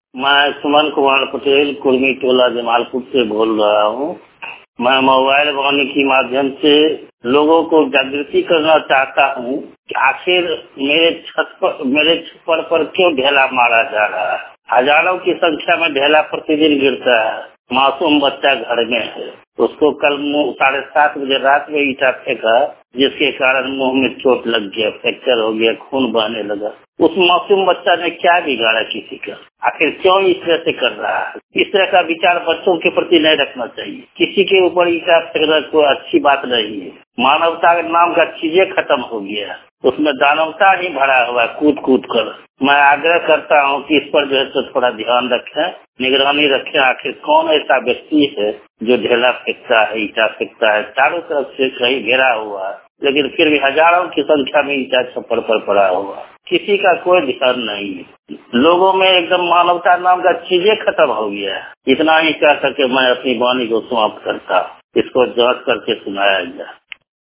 मैं सुमन कुमार पटेल कुर्मी टोला जमालपुर से बोल रहा हूँ। मैं मोबाइल वाणी के माध्यम से लोगों को जागृति करना चाहता हूँ कि आखिर मेरे छप्पर पर क्यों ढेला मारा जा रहा है। हजारों की संख्या में ढेला प्रतिदिन गिरता है। मासूम बच्चा घर में है, उसको कल 7:30 बजे रात में ईटा फेंका, जिसके कारण मुंह में चोट लग गया, फ्रैक्चर हो गया, खून बहने लगा। उस मासूम बच्चा ने क्या बिगाड़ा किसी का? आखिर क्यों इस तरह से कर रहा है? इस तरह का विचार बच्चों के प्रति नहीं रखना चाहिए। किसी के ऊपर ईटा फेंकना कोई अच्छी बात नहीं है। मानवता के नाम का चीजें खत्म हो गया, उसमें दानवता ही भरा हुआ है कूद कूद कर। मैं आग्रह करता हूँ कि इस पर जो है तो थोड़ा ध्यान रखें, निगरानी रखें। आखिर कौन ऐसा व्यक्ति है जो ढेला फेंकता है, ईटा फेंकता है? चारों तरफ से कहीं घेरा हुआ है, लेकिन फिर भी हजारों की संख्या में ईटा छप्पर पर पड़ा हुआ, किसी का कोई ध्यान नहीं है। लोगों में एकदम मानवता नाम का चीजें खत्म हो गया है। इतना ही कह करके मैं अपनी वाणी को समाप्त करता हूँ। इसको जांच करके सुनाया जाए।